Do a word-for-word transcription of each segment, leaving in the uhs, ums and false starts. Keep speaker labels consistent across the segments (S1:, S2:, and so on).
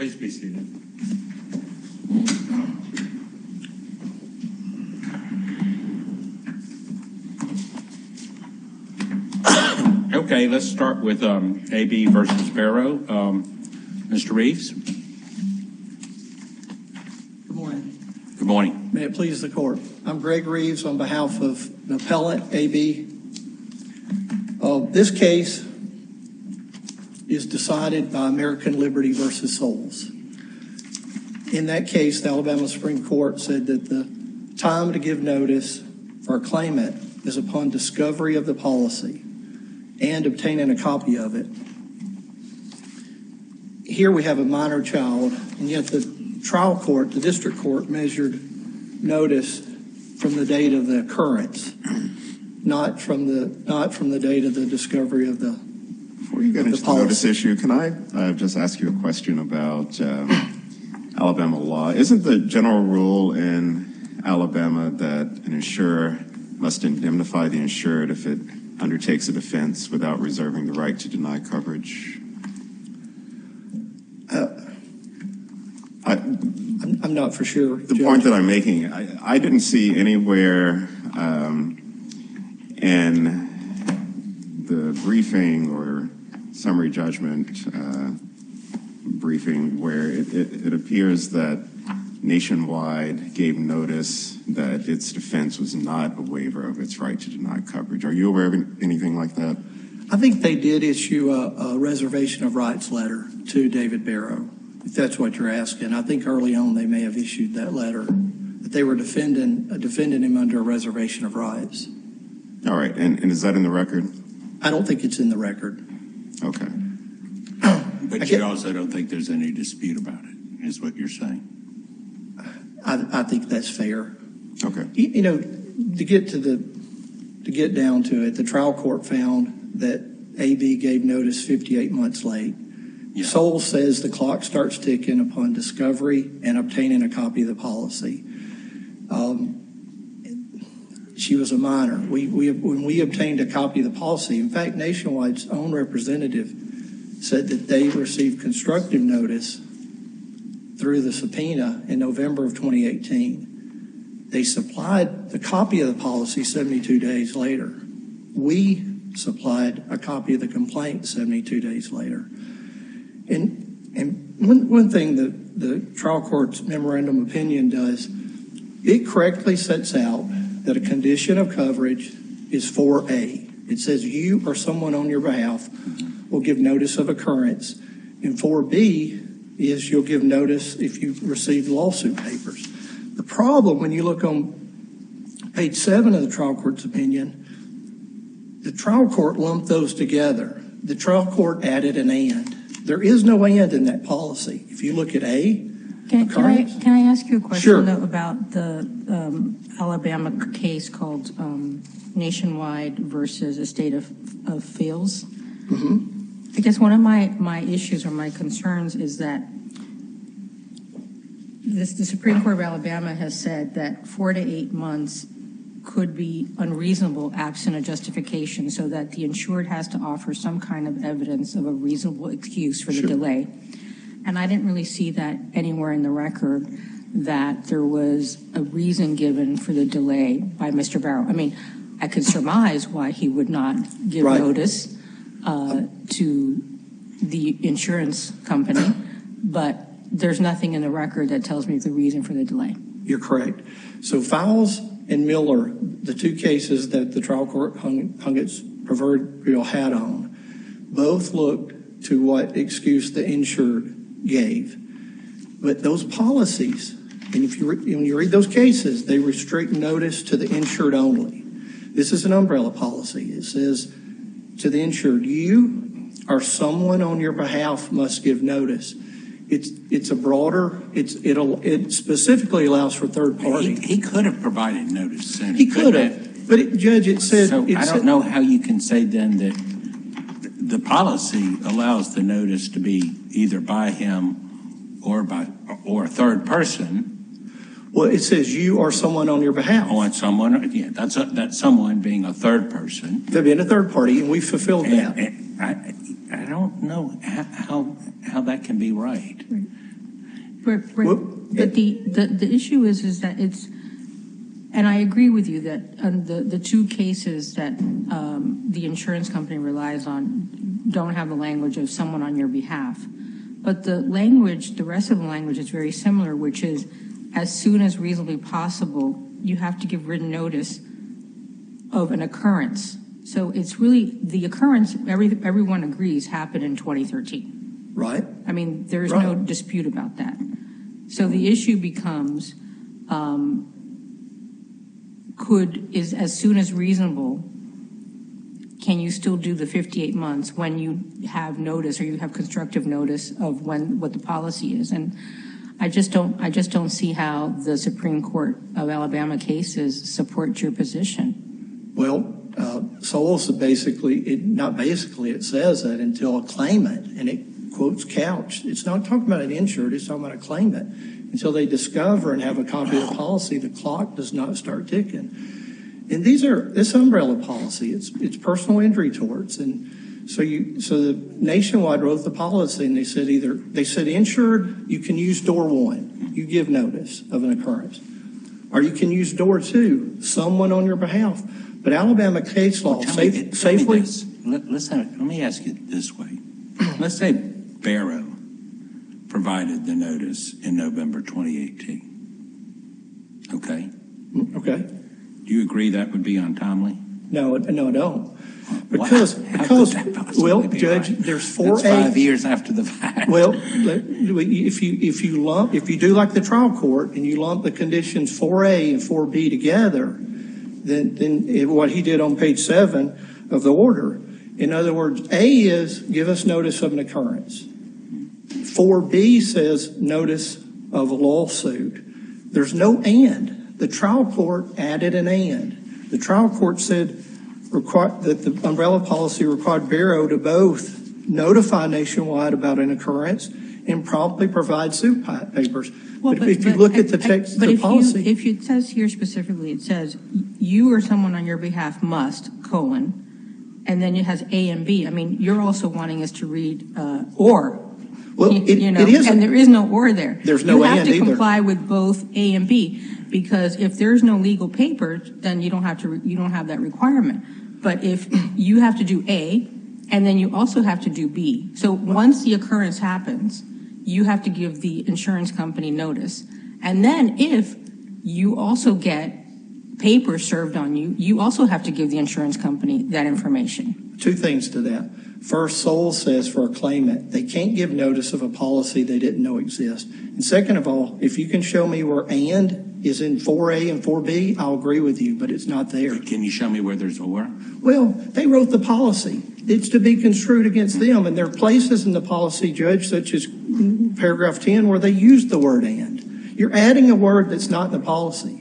S1: Please be seated. Okay, let's start with um, A B versus Barrow. Um, Mister Reeves.
S2: Good morning.
S1: Good morning.
S2: May it please the court. I'm Greg Reeves on behalf of the appellant A B. Uh, this case is decided by American Liberty versus Souls. In that case, the Alabama Supreme Court said that the time to give notice for a claimant is upon discovery of the policy and obtaining a copy of it. Here we have a minor child, and yet the trial court, the district court, measured notice from the date of the occurrence, not from the not from the date of the discovery of the
S3: Before you get into the notice issue, can I uh, just ask you a question about uh, Alabama law? Isn't the general rule in Alabama that an insurer must indemnify the insured if it undertakes a defense without reserving the right to deny coverage?
S2: Uh,
S3: I,
S2: I'm, I'm not for sure.
S3: The
S2: Judge.
S3: point that I'm making, I, I didn't see anywhere um, in the briefing or summary judgment uh, briefing where it, it, it appears that Nationwide gave notice that its defense was not a waiver of its right to deny coverage. Are you aware of anything like that?
S2: I think they did issue a, a reservation of rights letter to David Barrow, if that's what you're asking. I think early on they may have issued that letter, that they were defending, uh, defending him under a reservation of rights.
S3: All right, and, and is that in the record?
S2: I don't think it's in the record.
S3: Okay.
S1: But you also don't think there's any dispute about it, is what you're saying?
S2: I, I think that's fair.
S3: Okay.
S2: You, you know, to get to the, to get down to it, the trial court found that A B gave notice fifty-eight months late. Yeah. Soul says the clock starts ticking upon discovery and obtaining a copy of the policy. Um, she was a minor. We, we, when we obtained a copy of the policy, in fact, Nationwide's own representative said that they received constructive notice through the subpoena in November of twenty eighteen. They supplied the copy of the policy seventy-two days later. We supplied a copy of the complaint seventy-two days later. And, and one, one thing that the trial court's memorandum opinion does, it correctly sets out that a condition of coverage is four A. It says you or someone on your behalf will give notice of occurrence. And four B is you'll give notice if you receive lawsuit papers. The problem, when you look on page seven of the trial court's opinion, the trial court lumped those together. The trial court added an and. There is no and in that policy. If you look at A,
S4: can, can, I, can I ask you a question
S2: sure.
S4: though, about the um, Alabama case called um, Nationwide versus Estate of, of Fields?
S2: Mm-hmm.
S4: I guess one of my, my issues or my concerns is that this, the Supreme Court of Alabama has said that four to eight months could be unreasonable absent a justification, so that the insured has to offer some kind of evidence of a reasonable excuse for the
S2: sure.
S4: delay. And I didn't really see that anywhere in the record that there was a reason given for the delay by Mister Barrow. I mean, I could surmise why he would not give
S2: right.
S4: notice uh, to the insurance company, but there's nothing in the record that tells me the reason for the delay.
S2: You're correct. So Fowles and Miller, the two cases that the trial court hung, hung its proverbial hat on, both looked to what excuse the insured gave. But those policies, and if you re- when you read those cases, they restrict notice to the insured only. This is an umbrella policy. It says to the insured, you or someone on your behalf must give notice. It's it's a broader. It's it'll it specifically allows for third party.
S1: He, he could have provided notice sooner.
S2: He could have, but it, Judge, it said.
S1: So
S2: it
S1: I don't
S2: said,
S1: know how you can say then that the policy allows the notice to be either by him or by or a third person.
S2: Well, it says you or someone on your behalf.
S1: Oh, and someone. Yeah, that's a, that's someone being a third person.
S2: They've been a third party, and we fulfilled
S1: and,
S2: that.
S1: And I I don't know how how that can be right.
S4: But, but,
S2: Well,
S4: but the, the, the issue is, is that it's, and I agree with you that um, the, the two cases that um, the insurance company relies on don't have the language of someone on your behalf. But the language, the rest of the language is very similar, which is as soon as reasonably possible, you have to give written notice of an occurrence. So it's really, the occurrence, every, everyone agrees, happened in twenty thirteen.
S2: Right.
S4: I mean, there's
S2: Right.
S4: no dispute about that. So the issue becomes, um, could, is as soon as reasonable, can you still do the fifty-eight months when you have notice or you have constructive notice of when, what the policy is? And I just don't, I just don't see how the Supreme Court of Alabama cases support your position.
S2: Well, uh, Souls basically, it, not basically, it says that until a claimant, and it quotes Couch, it's not talking about an insured, it's talking about a claimant. Until they discover and have a copy of the policy, the clock does not start ticking. And these are, this umbrella policy, it's it's personal injury torts. And so you, so the Nationwide wrote the policy and they said either, they said insured, you can use door one, you give notice of an occurrence. Or you can use door two, someone on your behalf. But Alabama case law
S1: Well, tell
S2: safe,
S1: me, tell
S2: safely.
S1: me this. Let, let's have, let me ask you this way. Let's say Barrow provided the notice in November twenty eighteen. Okay?
S2: Okay.
S1: Do you agree that would be untimely?
S2: No, no, I don't.
S1: Well,
S2: Because,
S1: how- how
S2: because,
S1: could that possibly
S2: well,
S1: be
S2: Judge,
S1: right?
S2: there's four
S1: That's five
S2: A.
S1: years after the fact.
S2: Well, let- if you, if you lump, if you do like the trial court and you lump the conditions four A and four B together, then, then it- what he did on page seven of the order, in other words, A is give us notice of an occurrence. four B says notice of a lawsuit. There's no and. The trial court added an and. The trial court said require, that the umbrella policy required Barrow to both notify Nationwide about an occurrence and promptly provide suit pa- papers.
S4: Well,
S2: but, if you look at the
S4: I- I-
S2: text of
S4: but
S2: the
S4: if you-
S2: policy,
S4: if you- it says here specifically, it says you or someone on your behalf must, colon, and then it has A and B. I mean, you're also wanting us to read uh, or.
S2: well,
S4: you,
S2: it,
S4: you know,
S2: it is.
S4: and there is no or there.
S2: There's no
S4: you have
S2: and
S4: to
S2: either.
S4: comply with both A and B, because if there's no legal papers, then you don't have to. Re- you don't have that requirement. But if you have to do A, and then you also have to do B, so once the occurrence happens, you have to give the insurance company notice, and then if you also get papers served on you, you also have to give the insurance company that information.
S2: Two things to that. First, Soul says for a claimant, they can't give notice of a policy they didn't know exists. And second of all, if you can show me where and is in four A and four B, I'll agree with you, but it's not there.
S1: Can you show me where there's or?
S2: Well, they wrote the policy. It's to be construed against them, and there are places in the policy, Judge, such as paragraph ten, where they used the word and. You're adding a word that's not in the policy.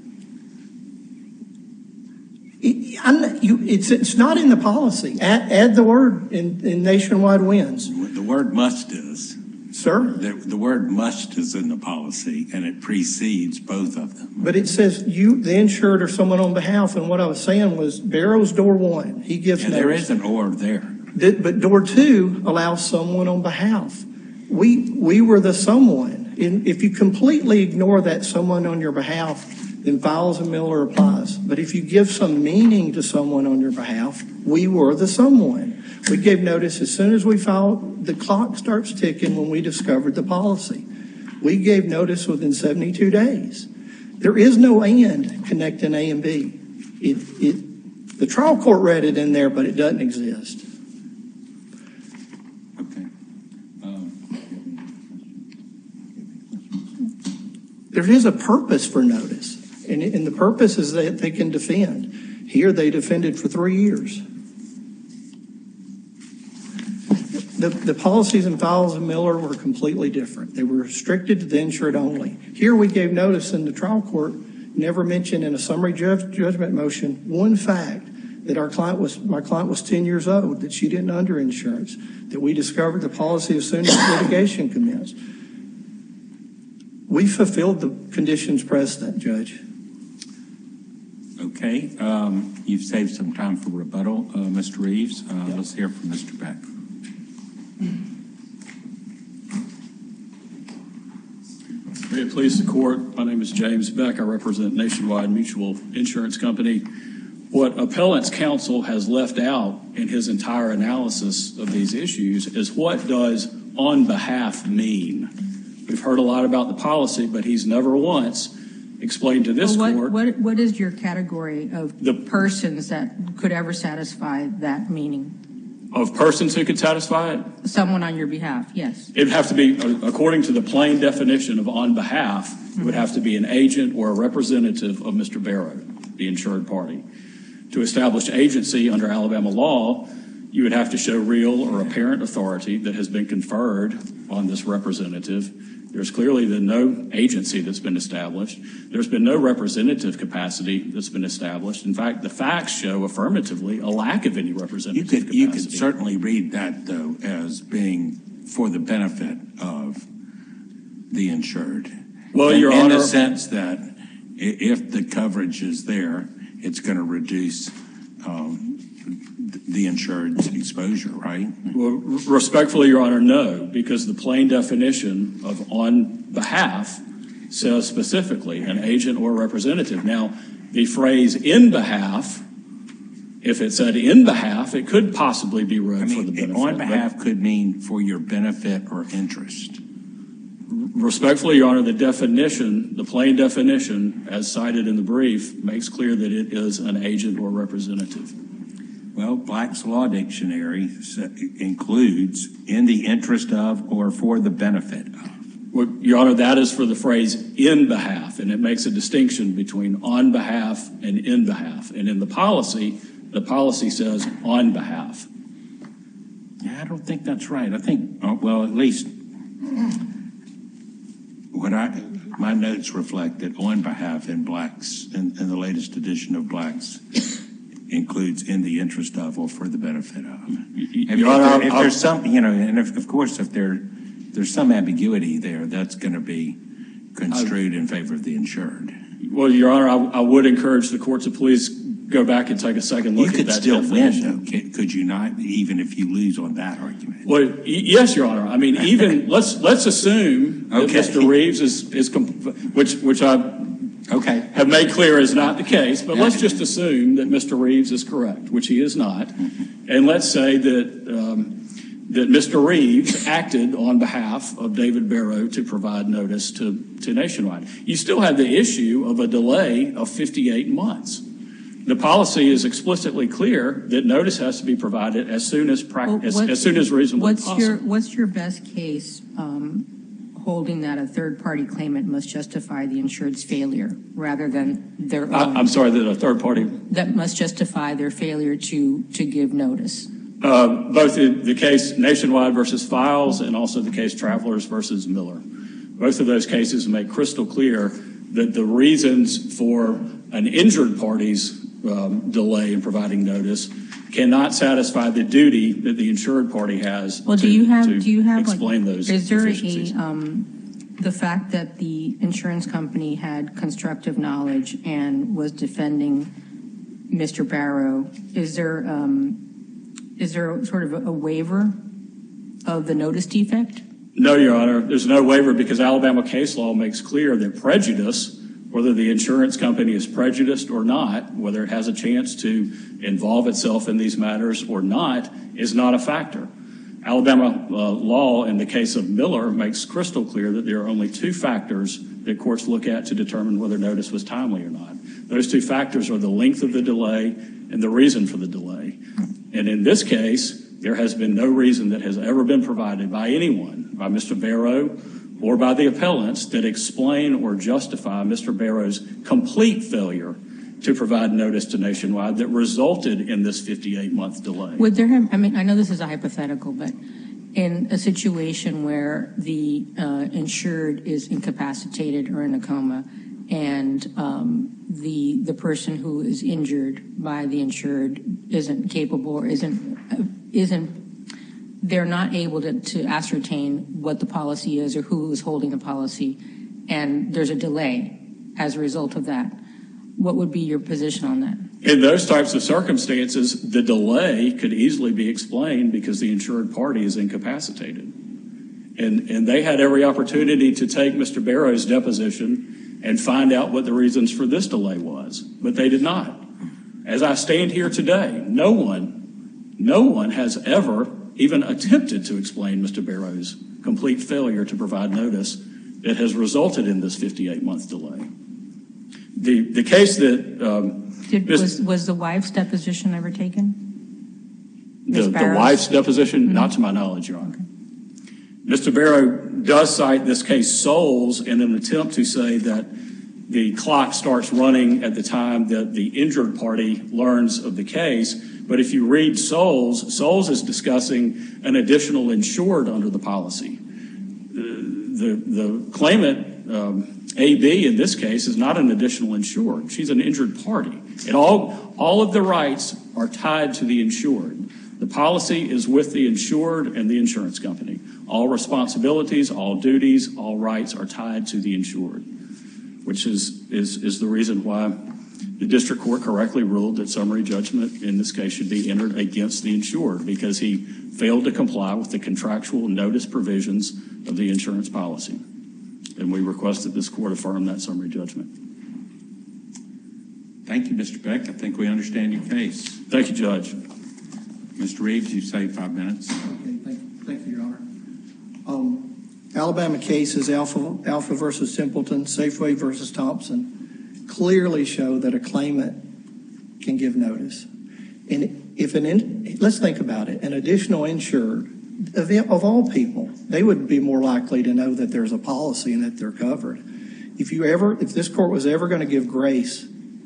S2: It, I'm not, you, it's, it's not in the policy. Add, add the word in, in Nationwide wins.
S1: The word must is.
S2: Sir?
S1: The, the word must is in the policy, and it precedes both of them.
S2: But it says you, the insured, or someone on behalf, and what I was saying was Barrow's door one. He gives
S1: And
S2: notice.
S1: there is an or there.
S2: That- But door two allows someone on behalf. We, we were the someone. And if you completely ignore that someone on your behalf, then Files and Miller applies. But if you give some meaning to someone on your behalf, we were the someone. We gave notice as soon as we filed, the clock starts ticking when we discovered the policy. We gave notice within seventy-two days. There is no and connecting A and B. It, it, the trial court read it in there, but it doesn't exist.
S1: Okay. Um,
S2: There is a purpose for notice, and, and the purpose is that they can defend. Here, they defended for three years. The, the policies in Files and Miller were completely different. They were restricted to the insured only. Here, we gave notice in the trial court, never mentioned in a summary judge, judgment motion, one fact that our client was, my client was ten years old, that she didn't under insurance, that we discovered the policy as soon as litigation commenced. We fulfilled the conditions precedent, Judge.
S1: Okay. Um, you've saved some time for rebuttal, uh, Mister Reeves. Uh,
S2: Yeah.
S1: Let's hear from Mister Beck.
S5: May it please the court, my name is James Beck. I represent Nationwide Mutual Insurance Company. What appellant's counsel has left out in his entire analysis of these issues is what does on behalf mean? We've heard a lot about the policy, but he's never once explained to this
S4: well, what,
S5: court.
S4: What, what is your category of
S5: The-
S4: persons that could ever satisfy that meaning?
S5: Of persons who could satisfy it?
S4: Someone on your behalf, yes.
S5: It'd have to be, uh, according to the plain definition of on behalf, it would have to be an agent or a representative of Mister Barrow, the insured party. To establish agency under Alabama law, you would have to show real or apparent authority that has been conferred on this representative. There's clearly been no agency that's been established. There's been no representative capacity that's been established. In fact, the facts show affirmatively a lack of any
S1: You
S5: representative
S1: could,
S5: capacity.
S1: you could certainly read that, though, as being for the benefit of the insured.
S5: Well,
S1: in,
S5: Your
S1: in
S5: Honor,
S1: the sense that i- if the coverage is there, it's going to reduce um, the insured's exposure, right?
S5: well, respectfully, Your Honor, no, because the plain definition of on behalf says specifically an agent or representative. Now, the phrase in behalf, if it said in behalf, it could possibly be read
S1: I
S5: for the
S1: mean,
S5: benefit.
S1: on
S5: but
S1: behalf could mean for your benefit or interest.
S5: Respectfully, Your Honor, the definition, the plain definition, as cited in the brief, makes clear that it is an agent or representative.
S1: Well, Black's Law Dictionary sa- includes in the interest of or for the benefit of.
S5: Well, Your Honor, that is for the phrase in behalf, and it makes a distinction between on behalf and in behalf. And in the policy, the policy says on behalf.
S1: Yeah, I don't think that's right. I think, oh, well, at least what I, my notes reflect that on behalf in Black's, in, in the latest edition of Black's, includes in the interest of or for the benefit of. And if,
S5: Your Honor,
S1: there- if
S5: I'll-
S1: there's some, you know, and if, of course, if there, there's some ambiguity there, that's going to be construed in favor of the insured.
S5: Well, Your Honor, I, I would encourage the court to please go back and take a second look
S1: You
S5: at
S1: could
S5: that
S1: still
S5: definition.
S1: win, though, Ca- could you not, even if you lose on that argument?
S5: Well, y- yes, Your Honor. I mean, even let's let's assume that
S1: Okay.
S5: Mister Reeves is is com- which which I
S1: Okay.
S5: have made clear is not the case, but let's just assume that Mister Reeves is correct, which he is not, and let's say that um, that Mister Reeves acted on behalf of David Barrow to provide notice to to Nationwide. You still have the issue of a delay of fifty-eight months. The policy is explicitly clear that notice has to be provided as soon as prac-
S4: Well,
S5: as,
S4: what-
S5: as soon as reasonably
S4: What's
S5: possible.
S4: your, what's your best case um, holding that a third-party claimant must justify the insured's failure rather than their own?
S5: I, I'm sorry that a third party,
S4: That must justify their failure to, to give notice.
S5: uh, both the, the case Nationwide versus Files and also the case Travelers versus Miller. Both of those cases make crystal clear that the reasons for an injured party's um, delay in providing notice cannot satisfy the duty that the insured party has
S4: Well,
S5: to,
S4: do you have,
S5: to
S4: do you have,
S5: explain
S4: like,
S5: those
S4: is there
S5: deficiencies.
S4: a, um, the fact that the insurance company had constructive knowledge and was defending Mister Barrow, is there, um, is there sort of a waiver of the notice defect?
S5: No, Your Honor, there's no waiver because Alabama case law makes clear that prejudice, whether the insurance company is prejudiced or not, whether it has a chance to involve itself in these matters or not, is not a factor. Alabama uh, law in the case of Miller makes crystal clear that there are only two factors that courts look at to determine whether notice was timely or not. Those two factors are the length of the delay and the reason for the delay. And in this case, there has been no reason that has ever been provided by anyone, by Mister Barrow or by the appellants, that explain or justify Mister Barrow's complete failure to provide notice to Nationwide that resulted in this fifty-eight month delay.
S4: Would there have, I mean, I know this is a hypothetical, but in a situation where the uh, insured is incapacitated or in a coma, and um, the the person who is injured by the insured isn't capable or isn't uh, isn't they're not able to, to ascertain what the policy is or who is holding the policy, and there's a delay as a result of that. What would be your position on that?
S5: In those types of circumstances, the delay could easily be explained because the insured party is incapacitated. And, and they had every opportunity to take Mister Barrow's deposition and find out what the reasons for this delay was, but they did not. As I stand here today, no one, no one has ever even attempted to explain Mister Barrow's complete failure to provide notice that has resulted in this fifty-eight month delay. The, the case that... Um,
S4: Did, was, was the wife's deposition ever taken?
S5: The, the wife's deposition? Mm-hmm. Not to my knowledge, Your Honor. Okay. Mister Barrow does cite this case Souls in an attempt to say that the clock starts running at the time that the injured party learns of the case. But if you read Souls, Souls is discussing an additional insured under the policy. The, the, the claimant, um, A B in this case, is not an additional insured. She's an injured party. And all, all of the rights are tied to the insured. The policy is with the insured and the insurance company. All responsibilities, all duties, all rights are tied to the insured, which is, is, is the reason why the district court correctly ruled that summary judgment in this case should be entered against the insured because he failed to comply with the contractual notice provisions of the insurance policy. And we request that this court affirm that summary judgment.
S1: Thank you, Mister Beck. I think we understand your case.
S5: Thank you, Judge.
S1: Mister Reeves, you say five minutes.
S2: Okay, thank, thank you, Your Honor. Um, Alabama cases, Alpha, Alpha versus Templeton, Safeway versus Thompson, clearly show that a claimant can give notice. And if an, in, let's think about it, an additional insured, of, of all people, they would be more likely to know that there's a policy and that they're covered. If you ever, if this court was ever going to give grace,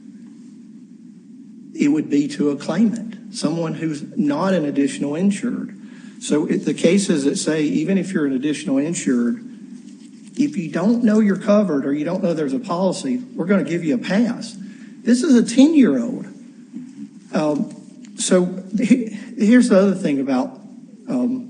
S2: it would be to a claimant, someone who's not an additional insured. So it, the cases that say, even if you're an additional insured, if you don't know you're covered or you don't know there's a policy, we're going to give you a pass. This is a ten-year-old. Um, so he, here's the other thing about um,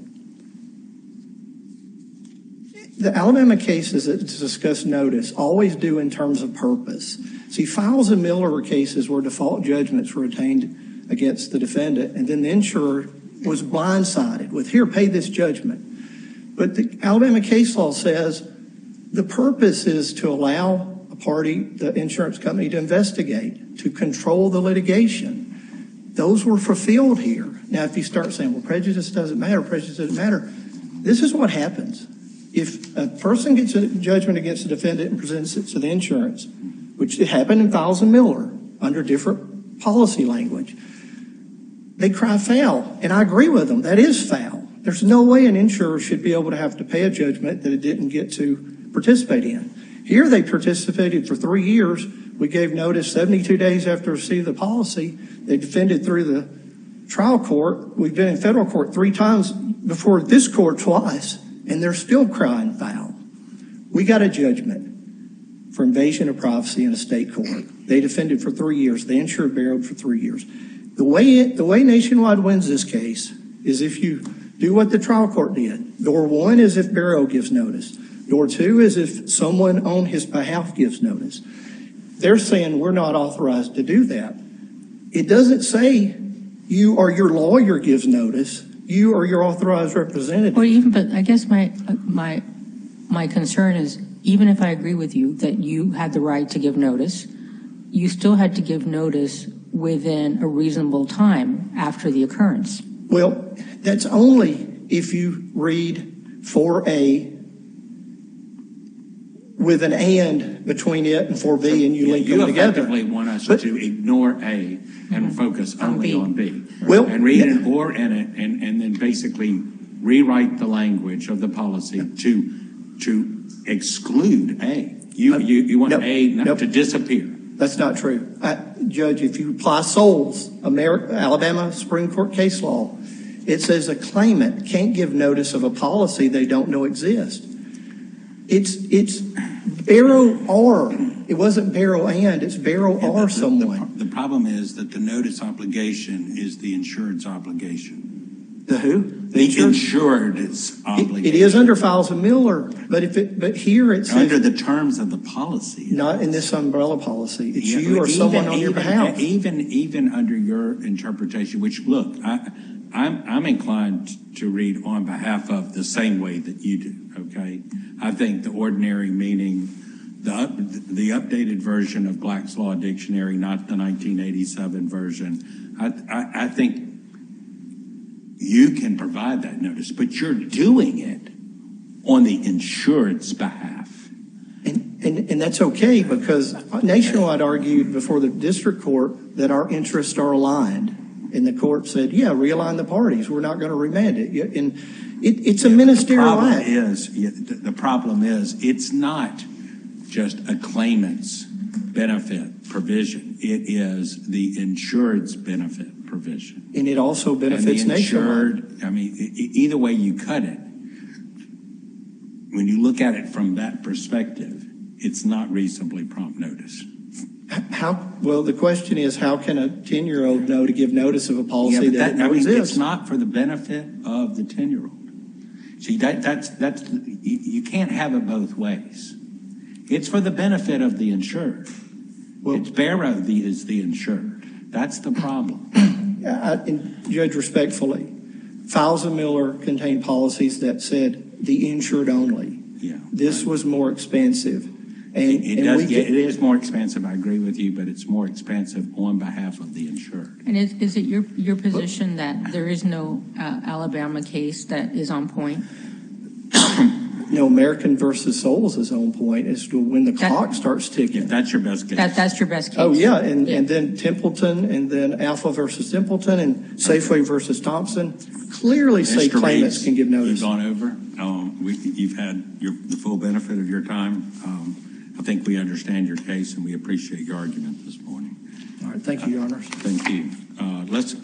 S2: the Alabama cases that discuss notice always do in terms of purpose. See, Files and Miller were cases where default judgments were attained against the defendant, and then the insurer was blindsided with, here, pay this judgment. But the Alabama case law says the purpose is to allow a party, the insurance company, to investigate, to control the litigation. Those were fulfilled here. Now, if you start saying, well, prejudice doesn't matter, prejudice doesn't matter, this is what happens. If a person gets a judgment against the defendant and presents it to the insurance, which happened in Files and Miller under different policy language, they cry foul, and I agree with them. That is foul. There's no way an insurer should be able to have to pay a judgment that it didn't get to participate in. Here they participated for three years. We gave notice seventy-two days after receiving the policy. They defended through the trial court. We've been in federal court three times before this court twice, and they're still crying foul. We got a judgment for invasion of privacy in a state court. They defended for three years. They insured Barrow for three years. The way it, the way Nationwide wins this case is if you do what the trial court did. Door one is if Barrow gives notice. Door two is if someone on his behalf gives notice. They're saying we're not authorized to do that. It doesn't say you or your lawyer gives notice. You or your authorized representative.
S4: Or even, but I guess my my my concern is, even if I agree with you that you had the right to give notice, you still had to give notice within a reasonable time after the occurrence.
S2: Well, that's only if you read four A with an and between it and four B, and you link
S1: you
S2: them together.
S1: You effectively want us
S2: but,
S1: to ignore A and mm-hmm. focus only on B. on B.
S2: Well,
S1: and read
S2: yeah.
S1: an or in it, and, and then basically rewrite the language of the policy yeah. to to exclude A. You, uh, you, you want nope, A not nope. to disappear.
S2: That's not true. I, Judge, if you apply Souls, America, Alabama Supreme Court case law, it says a claimant can't give notice of a policy they don't know exists. It's it's Barrow or. It wasn't Barrow and, it's Barrow yeah, or the, someone.
S1: The, the problem is that the notice obligation is the insured's obligation.
S2: The who?
S1: The, the insured's obligation.
S2: It, it is under Files and Miller, but if it but here it's
S1: under the terms of the policy.
S2: Not in this umbrella policy. It's
S1: yeah,
S2: you or
S1: even,
S2: someone on
S1: even,
S2: your behalf.
S1: Even even under your interpretation, which look, I I'm, I'm inclined to read on behalf of the same way that you do, okay? I think the ordinary meaning, the, up, the updated version of Black's Law Dictionary, not the nineteen eighty-seven version, I, I, I think you can provide that notice, but you're doing it on the insured's behalf.
S2: And, and, and that's okay, because Nationwide argued before the district court that our interests are aligned. And the court said, yeah, realign the parties. We're not going to remand it. And it, it's a ministerial
S1: The problem
S2: act.
S1: is, yeah, the the problem is, it's not just a claimant's benefit provision. It is the insured's benefit provision.
S2: And it also benefits
S1: And the
S2: Nationwide.
S1: insured, I mean, e- e- either way you cut it, when you look at it from that perspective, it's not reasonably prompt notice.
S2: How, well, the question is, how can a ten-year-old know to give notice of a
S1: Yeah,
S2: policy
S1: but
S2: that,
S1: that, I mean,
S2: exists?
S1: it's not for the benefit of the ten-year-old. See, that, that's, that's, you, you can't have it both ways. It's for the benefit of the insured.
S2: Well-
S1: It's Barrow the, is the insured. That's the problem.
S2: I, and Judge, respectfully, Files and Miller contained policies that said the insured only.
S1: Yeah.
S2: This was more expansive. And,
S1: It
S2: and
S1: does,
S2: we
S1: get-
S2: get,
S1: it is more expensive, I agree with you, but it's more expensive on behalf of the insured.
S4: And is, is it your, your position that there is no uh, Alabama case that is on point?
S2: you know, American versus Souls is on point as to when the
S4: That-
S2: clock starts
S1: If
S2: ticking.
S1: that's your best case.
S4: That, that's your best case?
S2: Oh, yeah, and,
S4: Yeah.
S2: and then Templeton, and then Alpha versus Templeton, and Safeway versus Thompson clearly say
S1: Mister
S2: claimants
S1: Reeves,
S2: can give notice.
S1: You've gone over. Um, we, you've had your, the full benefit of your time. Um, I think we understand your case, and we appreciate your argument this morning.
S2: All right, thank you, Your Honors.
S1: Thank you. Uh, let's